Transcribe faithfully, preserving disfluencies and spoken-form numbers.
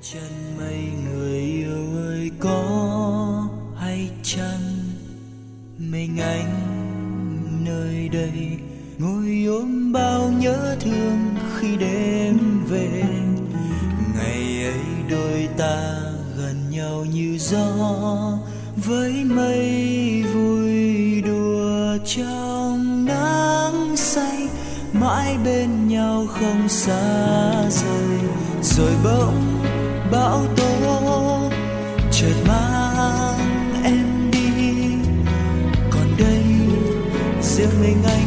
chân mây người yêu ơi có hay chăng mình anh nơi đây ngồi ôm bao nhớ thương khi đêm về. Ngày ấy đôi ta gần nhau như gió với mây vui đùa trong nắng say, mãi bên nhau không xa rời. Rồi bỗng bão tố chợt mang em đi, còn đây riêng mình anh